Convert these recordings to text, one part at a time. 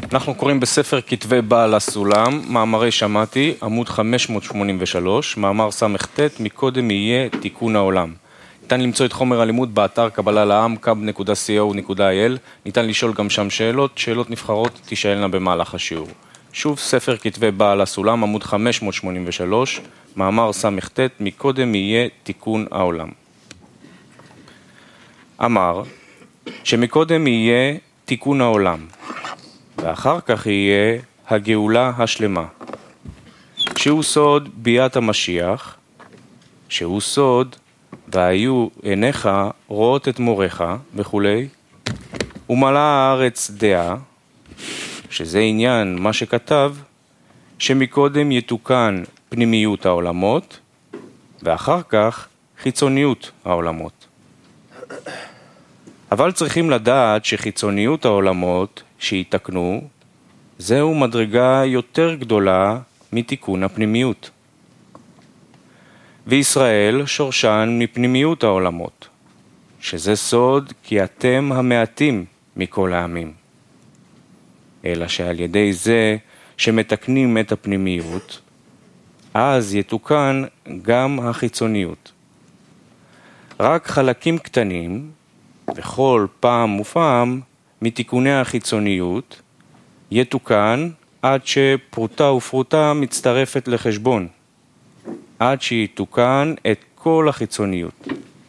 אנחנו קוראים בספר כתבי בעל הסולם, מאמרי שמעתי, עמוד 583, מאמר ס"ט, מקודם יהיה תיקון העולם. ניתן למצוא את חומר הלימוד באתר קבלה לעם, kab.co.il, ניתן לשאול גם שם שאלות נבחרות תשאלנה במהלך השיעור. שוב, ספר כתבי בעל הסולם, עמוד 583, מאמר ס"ט, מקודם יהיה תיקון העולם. אמר שמקודם יהיה תיקון העולם, ואחר כך יהיה הגאולה השלמה, שהוא סוד ביאת המשיח, שהוא סוד והיו עיניך רואות את מורך וכו', ומלאה הארץ דעה, שזה עניין מה שכתב, שמקודם יתוקן פנימיות העולמות, ואחר כך חיצוניות העולמות. אבל צריכים לדעת שחיצוניות העולמות שיתקנו, זהו מדרגה יותר גדולה מתיקון הפנימיות. וישראל שורשן מפנימיות העולמות, שזה סוד כי אתם המעטים מכל העמים. אלא שעל ידי זה שמתקנים את הפנימיות, אז יתוקן גם החיצוניות. רק חלקים קטנים, וכל פעם ופעם, מתיקוני החיצוניות, יתוקן עד שפרוטה ופרוטה מצטרפת לחשבון, עד שיתוקן את כל החיצוניות.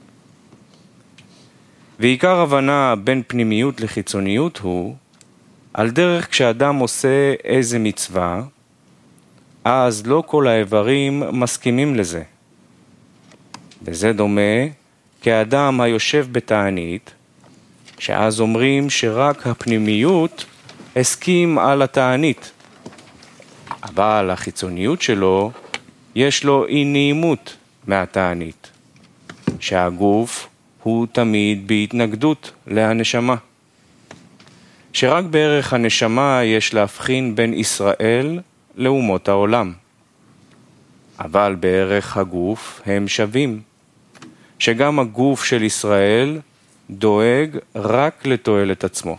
ועיקר הבנה בין פנימיות לחיצוניות הוא, על דרך כשאדם עושה איזה מצווה, אז לא כל האיברים מסכימים לזה. וזה דומה כאדם היושב בתענית, שאז אומרים שרק הפנימיות הסכים על התענית, אבל החיצוניות שלו יש לו אי נעימות מהתענית, שהגוף הוא תמיד בהתנגדות להנשמה, שרק בערך הנשמה יש להבחין בין ישראל לאומות העולם, אבל בערך הגוף הם שווים, שגם הגוף של ישראל דואג רק לתועלת עצמו.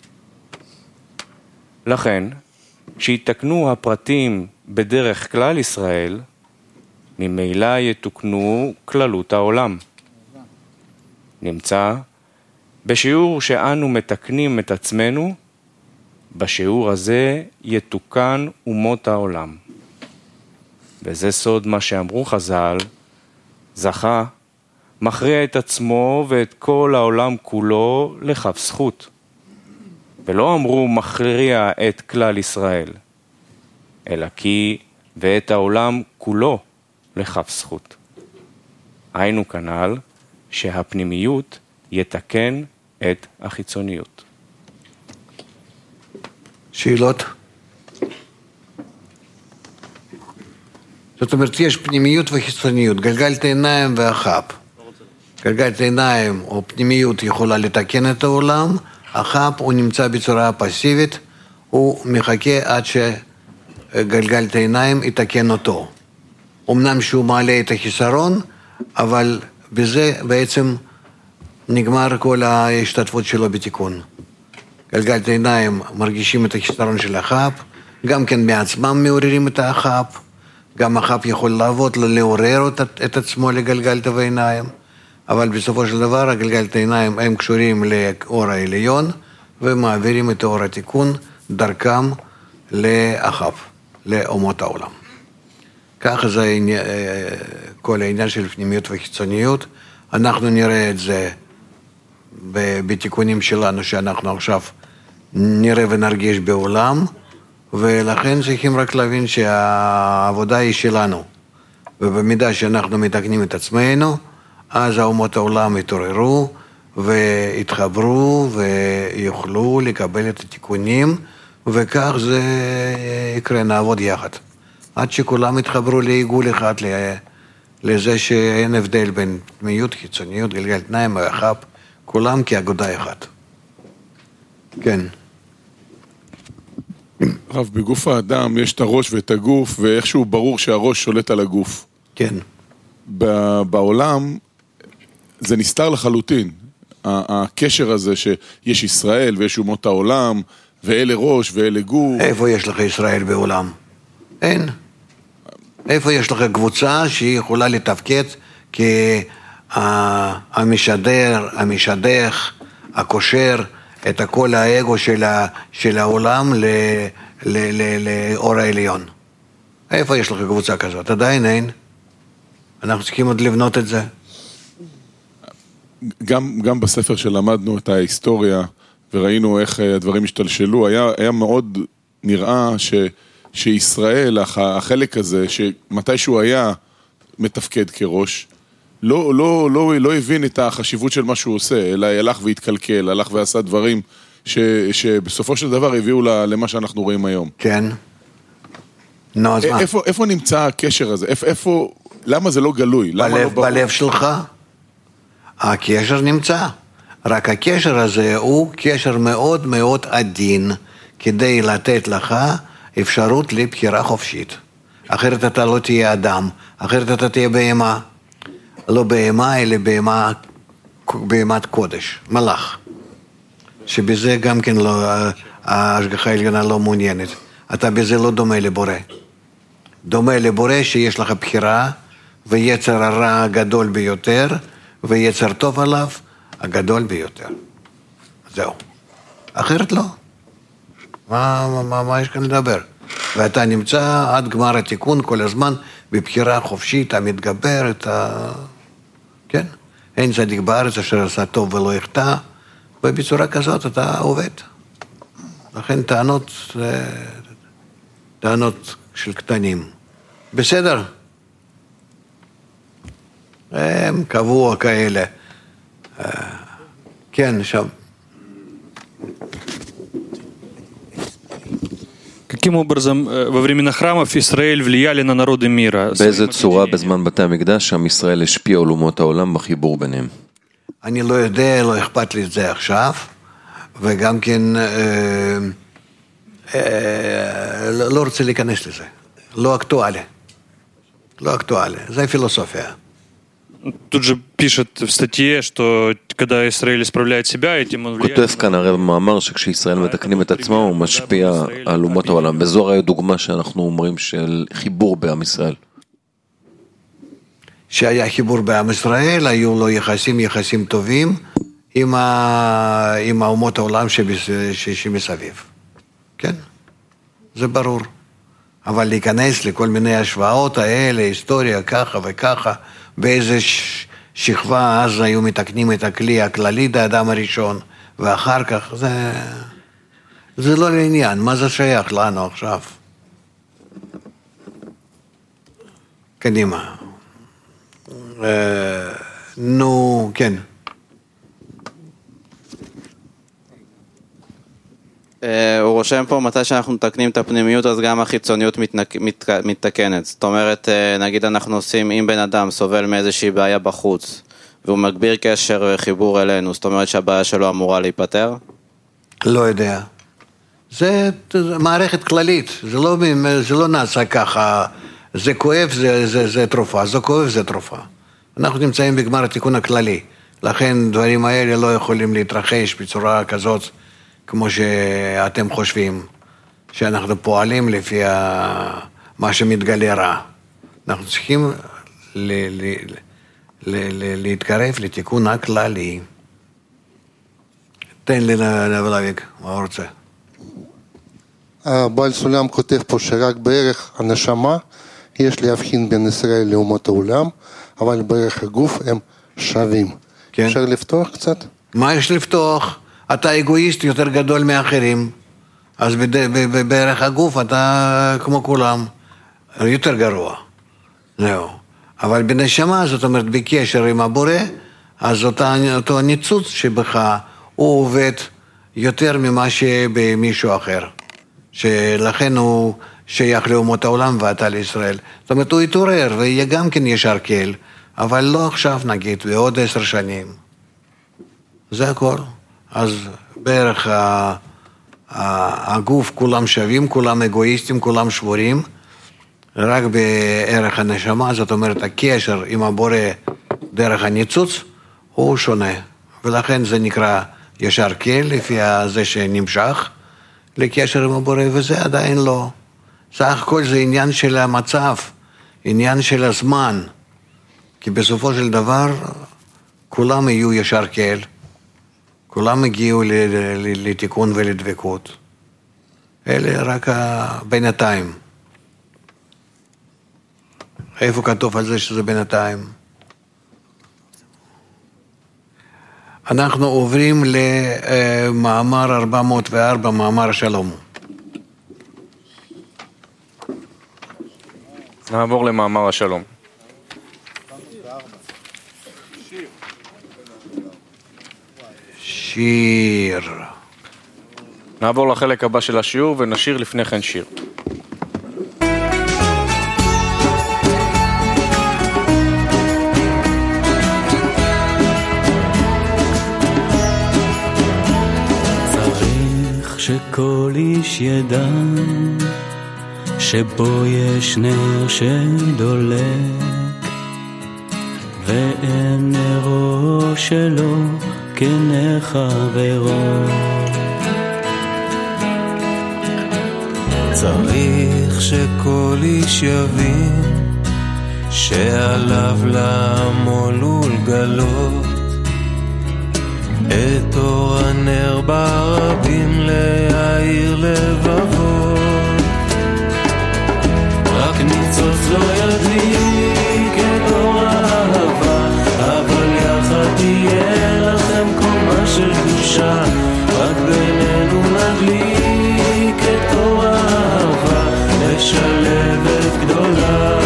לכן, שיתקנו הפרטים בדרך כלל ישראל, ממילא יתוקנו כללות העולם. נמצא, בשיעור שאנו מתקנים את עצמנו, בשיעור הזה יתוקן אומות העולם. וזה סוד מה שאמרו חז"ל, זכה, מכריע את עצמו ואת כל העולם כולו לכף זכות. ולא אמרו מכריע את כלל ישראל, אלא כי ואת העולם כולו לכף זכות. היינו כנ"ל שהפנימיות יתקן את החיצוניות. שאלות? זאת אומרת, יש פנימיות וחיצוניות, גלגלת עיניים והחאפ. גלגלת עיניים או פנימיות יכולה לתקן את העולם, החאפ הוא נמצא בצורה פסיבית, הוא מחכה עד שגלגלת עיניים יתקן אותו. אמנם שהוא מעלה את החיסרון, אבל בזה בעצם נגמר כל ההשתתפות שלו בתיקון. גלגלת עיניים מרגישים את החיסרון של החאפ, גם כן מעצמם מעוררים את החאפ, גם החאפ יכול לעבוד, לעורר את עצמו לגלגלת העיניים, אבל בסופו של דבר הגלגלת העיניים הם קשורים לאור העליון, ומעבירים את אור התיקון דרכם לאחאפ, לאומות העולם. ככה זה כל העניין של פנימיות וחיצוניות. אנחנו נראה את זה בתיקונים שלנו, שאנחנו עכשיו נראה ונרגיש בעולם, ולכן צריכים רק להבין שהעבודה היא שלנו. ובמידה שאנחנו מתקנים את עצמנו, אז האומות העולם יתעוררו והתחברו ויוכלו לקבל את התיקונים, וכך זה יקרה, נעבוד יחד. עד שכולם יתחברו לעיגול אחד, לזה שאין הבדל בין פנימיות, חיצוניות, גלגלת עיניים והחאפ, כולם כאגודה אחת. כן. רב, בגוף האדם יש את הראש ואת הגוף, ואיכשהו ברור שהראש שולט על הגוף. כן. בעולם זה נסתר לחלוטין. הקשר הזה שיש ישראל ויש אומות העולם, ואלה ראש ואלה גוף. איפה יש לך ישראל בעולם? אין. איפה יש לך קבוצה שהיא יכולה לתפקד המשדך, הקושר את כל האגו של העולם לאור העליון? איפה יש לך קבוצה כזאת? עדיין אין. אנחנו צריכים עוד לבנות את זה. גם בספר שלמדנו את ההיסטוריה וראינו איך הדברים השתלשלו, היה מאוד נראה שישראל, החלק הזה, שמתישהו היה מתפקד כראש, לא הבין את החשיבות של מה שהוא עושה, אלא הלך והתקלקל, הלך ועשה דברים שבסופו של דבר הביאו למה שאנחנו רואים היום. כן. נו, אז מה? איפה נמצא הקשר הזה? למה זה לא גלוי? בלב שלך? הקשר נמצא. רק הקשר הזה הוא קשר מאוד מאוד עדין, כדי לתת לך אפשרות לבחירה חופשית. אחרת אתה לא תהיה אדם, אחרת אתה תהיה בהמה. לא בהמה, אלא בהמת קודש, מלאך. שבזה גם כן ההשגחה העליונה לא מעוניינת. אתה בזה לא דומה לבורא. דומה לבורא שיש לך בחירה, ויצר הרע הגדול ביותר, ויצר טוב עליו הגדול ביותר. זהו. אחרת לא. מה יש כאן לדבר? ואתה נמצא עד גמר התיקון כל הזמן בבחירה חופשית המתגברת, כן? אין צדיק בארץ אשר עשה טוב ולא יחטא, ובצורה כזאת אתה עובד. לכן טענות של קטנים. בסדר? הם קבוע כאלה. כן, שם. Каким образом во времена храмов Израиль влияли на народы мира? באיזה צורה בזמן בתי המקדש שם ישראל השפיע על אומות העולם בחיבור ביניהם? אני לא יודע, לא אכפת לי את זה עכשיו, וגם כן לא רוצה להיכנס לזה. לא אקטואלי. לא אקטואלי. זה פילוסופיה. Тут же пишет в статье, что когда Израиль исправляет себя, этим он влияет. כותב כאן הרב מאמר שכשישראל מתקנים את עצמם הוא משפיע על אומות העולם. וזו הרי דוגמה שאנחנו אומרים של חיבור בעם ישראל. שהיה חיבור בעם ישראל, היו לו יחסים טובים עם האומות העולם שמסביב. כן? זה ברור. אבל להיכנס לכל מיני השוואות האלה, היסטוריה ככה וככה, באיזה שכבה אז היו מתקנים את הכלי הכללי לאדם הראשון, ואחר כך זה לא לעניין. מה זה שייך לנו עכשיו? קדימה. נו, כן. הוא רושם פה, מתי שאנחנו מתקנים את הפנימיות, אז גם החיצוניות מתתקנת. זאת אומרת, נגיד אנחנו עושים, אם בן אדם סובל מאיזושהי בעיה בחוץ, והוא מגביר קשר וחיבור אלינו, זאת אומרת שהבעיה שלו אמורה להיפטר? לא יודע. זה מערכת כללית, זה לא נעשה ככה, זה כואב, זה תרופה, זה כואב, זה תרופה. אנחנו נמצאים בגמר התיקון הכללי, לכן דברים האלה לא יכולים להתרחש בצורה כזאת, כמו שאתם חושבים, שאנחנו פועלים לפי מה שמתגלה רע. אנחנו צריכים להתקרב לתיקון הכללי. תן לי להביא, מה הוא רוצה? בעל סולם כותב פה שרק בערך הנשמה יש להבחין בין ישראל לאומות העולם, אבל בערך הגוף הם שווים. כן. אפשר לפתוח קצת? מה יש לפתוח? אתה אגואיסט יותר גדול מאחרים, אז בערך הגוף אתה כמו כולם, יותר גרוע. זהו. אבל בנשמה, זאת אומרת, בקשר עם הבורא, אז אותו הניצוץ שבך, הוא עובד יותר ממה שבמישהו אחר. שלכן הוא שייך לאומות העולם ואתה לישראל. זאת אומרת, הוא יתעורר ויהיה גם כן ישר כל, אבל לא עכשיו נגיד, בעוד 10 שנים. זה הכל. אז בערך הגוף כולם שווים, כולם אגואיסטים, כולם שבורים, רק בערך הנשמה, זאת אומרת, הקשר עם הבורא דרך הניצוץ, הוא שונה. ולכן זה נקרא ישר כל, לפי זה שנמשך, לקשר עם הבורא, וזה עדיין לא. סך הכל זה עניין של המצב, עניין של הזמן, כי בסופו של דבר כולם יהיו ישר כאל, כולם הגיעו לתיקון ולדבקות. אלה רק בינתיים. איפה כתוב על זה שזה בינתיים? אנחנו עוברים למאמר 404, מאמר השלום. נעבור למאמר השלום. שיר. נעבור לחלק הבא של השיעור ונשיר לפני כן שיר. צריך שכל איש ידע שבו יש נר שדולק ואין נרו שלו כנר חברו. צריך שכל איש יבין שעליו לעמול ולגלות את אור הנר ברבים להאיר לבבות. רק ניצוץ לא ידליק את אור האהבה, אבל יחד תהיה לכם קומה של קדושה. רק בינינו נדליק את אור האהבה, לשלבת גדולה.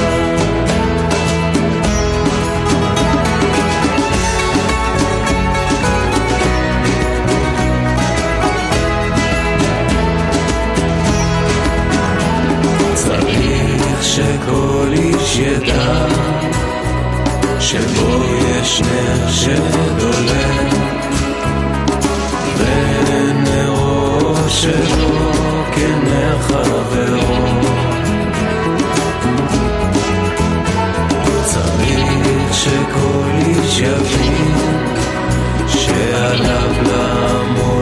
שכל איש ידע שבו יש נר שדולק ונרו שלו כנר חברו. צריך שכל איש יבין שעליו לעמוד